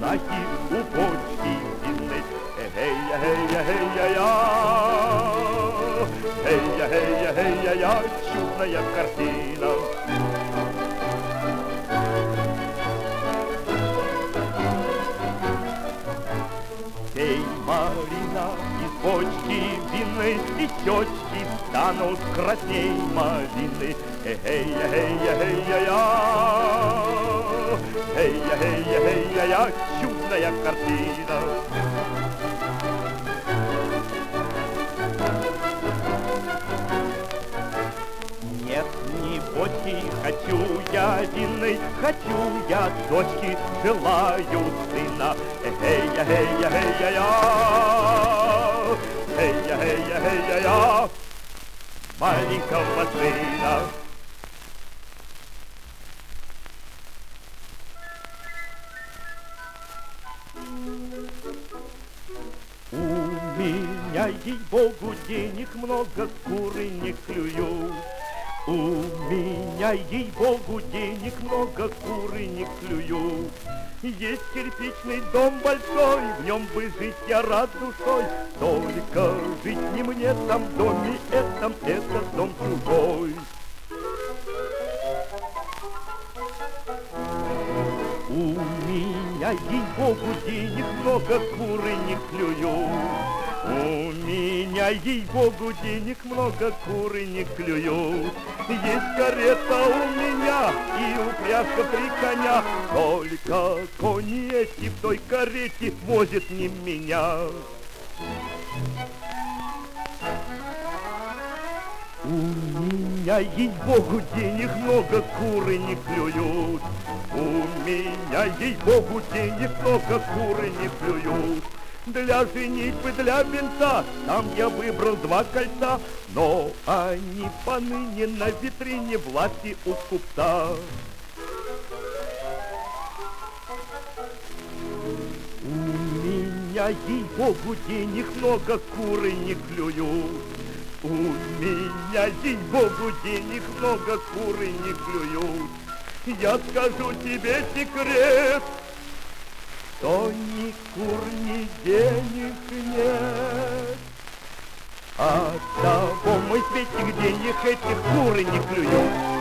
знаки у бочки винной. Эй-я-эй-я-эй-я-я, эй-я-эй-я-эй-я-я, чудная картина. Пей, Марина, из бочки винной, и щечки станут красней малины. Эй-я-эй-я-эй-я-я, эй-я-эй-я-эй-я-я, чудная картина. Нет, не бочки хочу я винной, хочу я дочки, желаю сына. Эй-я-эй-я-эй-я-я, эй-я-эй-я-эй-я-я, маленького сына. У меня, ей-богу, денег много, куры не клюют. У меня, ей-богу, денег много, куры не клюют. Есть кирпичный дом большой, в нем бы жить я рад душой. Только жить не мне там в доме этом, этот дом чужой. У меня, ей-богу, денег много, куры не клюют. У меня, ей-богу, денег много, куры не клюют. Есть карета у меня и упряжка 3 коня, только кони эти в той карете возят не меня. У меня, ей-богу, денег много, куры не клюют. У меня, ей-богу, денег много, куры не клюют. Для женитьбы, для венца сам я выбрал 2 кольца, но они поныне на витрине власти у купца. У меня, ей-богу, денег много, куры не клюют. У меня, ей-богу, денег много, куры не клюют. Я скажу тебе секрет, что ни кур, ни денег нет. Оттого мой Светик денег этих куры не клюют.